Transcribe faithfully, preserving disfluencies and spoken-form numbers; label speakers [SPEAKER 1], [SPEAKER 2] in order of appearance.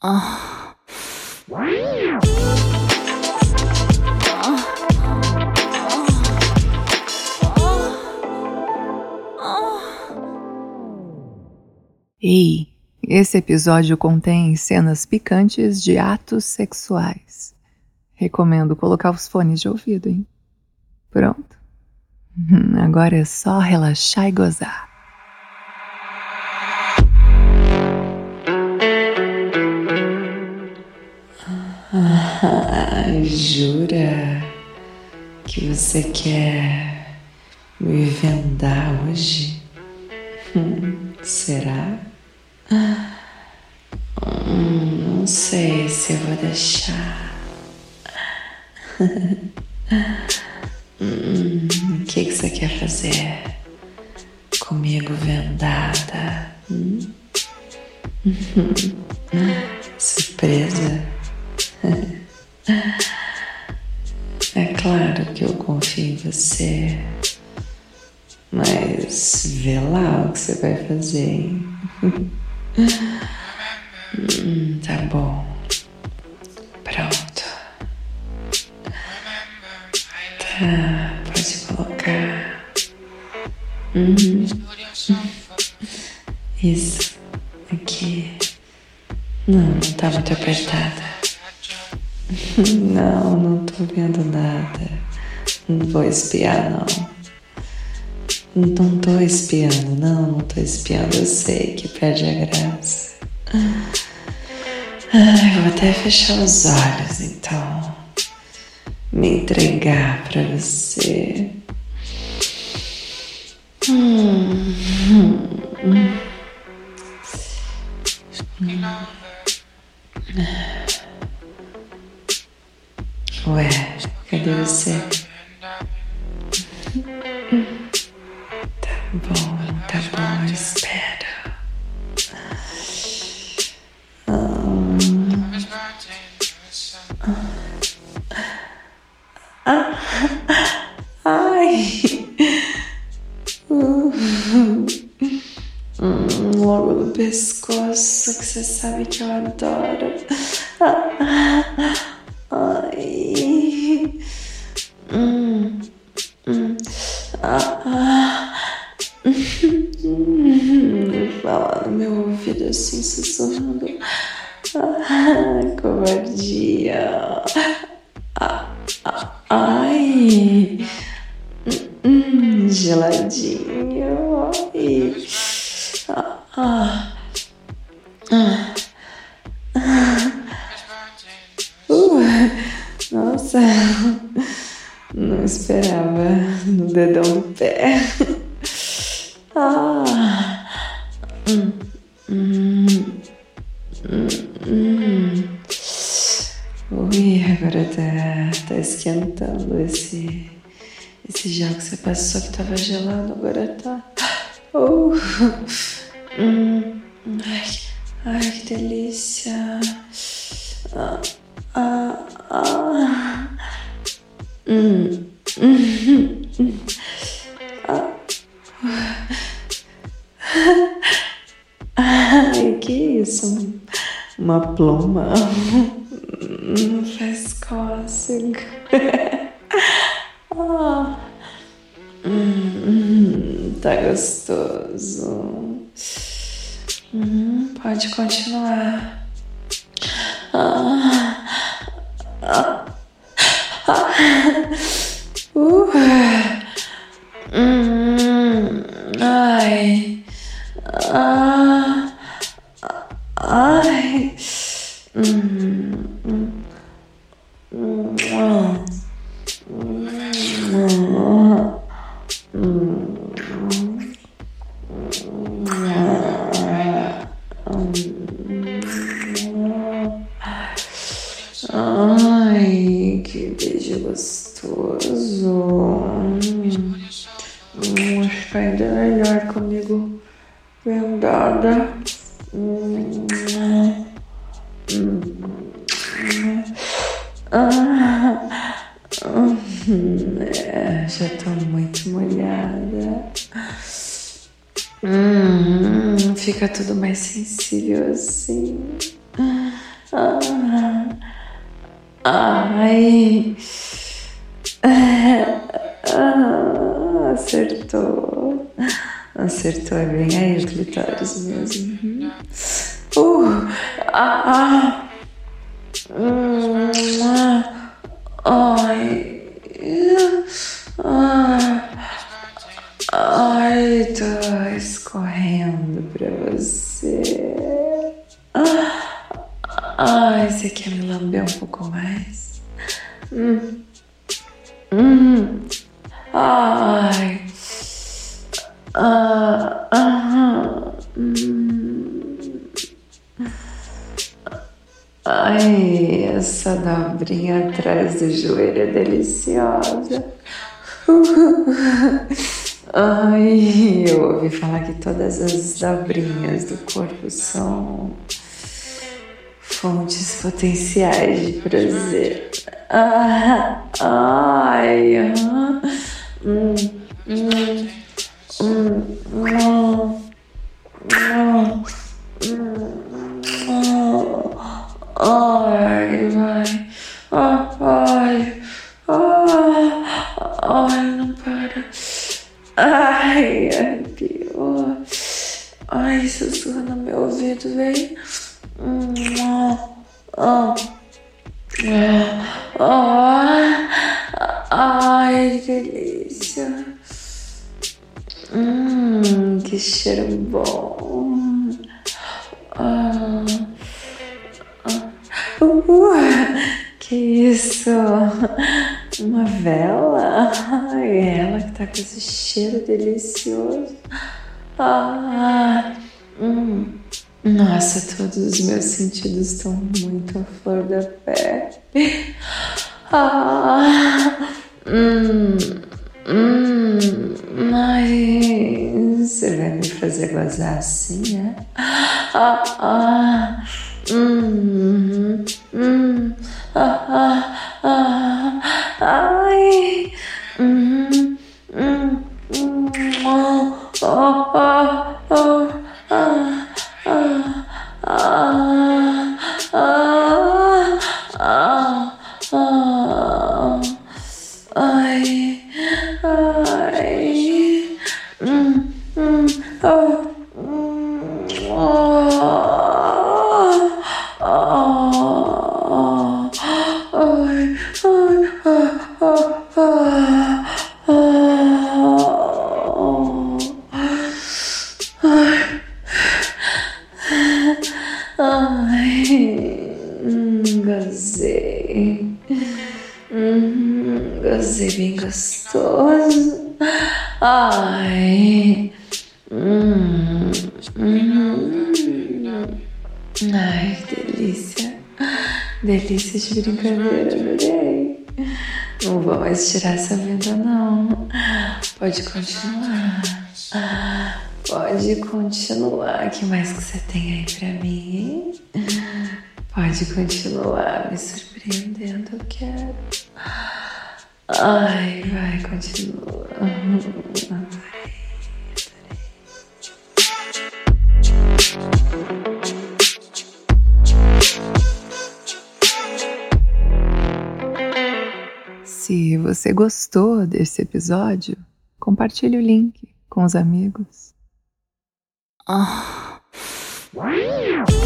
[SPEAKER 1] Ah. Ei, esse episódio contém cenas picantes de atos sexuais. Recomendo colocar os fones de ouvido, hein? Pronto. Agora é só relaxar e gozar.
[SPEAKER 2] Ah, jura que você quer me vendar hoje? Hum, será? Hum, não sei se eu vou deixar. hum, o que, que você quer fazer comigo vendada? Hum? Surpresa? É claro que eu confio em você, mas vê lá o que você vai fazer, hein? hum, tá bom. Pronto. Tá, pode colocar. Uhum. Isso, aqui. Não, não tá muito apertada. Não, não tô vendo nada. Não vou espiar, não. Não tô espiando, não, não tô espiando. Eu sei que perde a graça. Ai, vou até fechar os olhos, então. Me entregar pra você. Hum, hum, hum. Ué, cadê você? Tá bom, tá bom, eu espero. Ah, ai, hum, logo no pescoço, que você sabe que eu adoro. Ai, hum, hum, ah, hum, fala no meu ouvido assim, sussurrando. Ah, covardia. Ah, ah, ai, hum, geladinho. Ai, ah, ah, ah, ah. Uh, nossa, não esperava no dedão do pé. Ah, hum, hum, hum, hum. Ui, agora tá, tá esquentando esse, esse gel que você passou que tava gelado, agora tá. Uh, hum, ai, ai, que delícia. Ah, ah, ah. Hum, hum, hum. Ah. Ai, que isso? Uma pluma? Não faz cócega. Ah. Hum, tá gostoso. Hum, pode continuar. Ah. Ah. Ah. Uh. Hum. Ai. Ah. Ai. Hum. Hum. Hum. Ai, que beijo gostoso. Hum, hum, acho que ainda é melhor comigo vendada. Hum, hum, ah, hum, é, já tô muito molhada. Hum, fica tudo mais sensível assim. Ai. Ah, acertou. Acertou, é bem aí o clitóris mesmo. Uh, ah, ah. Hum, ah, ai. Ah, ai, tô escorrendo pra você. Ai, você quer me lamber um pouco mais? Hum. Hum. Ai. Ah, ah, hum. Ai, essa dobrinha atrás do joelho é deliciosa. Ai, eu ouvi falar que todas as dobrinhas do corpo são fontes potenciais de prazer. Ah, ai, ah, hum, hum, hum, hum, hum, hum, ai, vai, ah, ai, ah, ai, não para, ai, arrepiou, ai, sussurra no meu ouvido, vem. Oh, oh, ai, que delícia. Hum, que cheiro bom. Ah, ah, uh, que isso? Uma vela? Ai, ela que tá com esse cheiro delicioso. Ah, hum. Nossa, todos os meus sentidos estão muito à flor da pele. Ah, hum, hum, mas você vai me fazer gozar assim, é? Ah, ah, hum, hum, ah, ah, ah, ai, hum, hum, hum, oh, oh, oh, oh, ah. Ah, ah, ah, ah, ah, ai, ai, hum, hum, oh, hum, oh, oh, ai, ai, ah, ah, ah, ai, hum, gozei, hum, gozei bem gostoso, ai, hum, hum, ai, que delícia, delícia de brincadeira, adorei. Não vou mais tirar essa venda não, pode continuar. Pode continuar. O que mais que você tem aí pra mim, hein? Pode continuar me surpreendendo, eu quero. Ai, vai, continua. Adorei,
[SPEAKER 1] adorei. Se você gostou desse episódio, compartilhe o link com os amigos. Ah.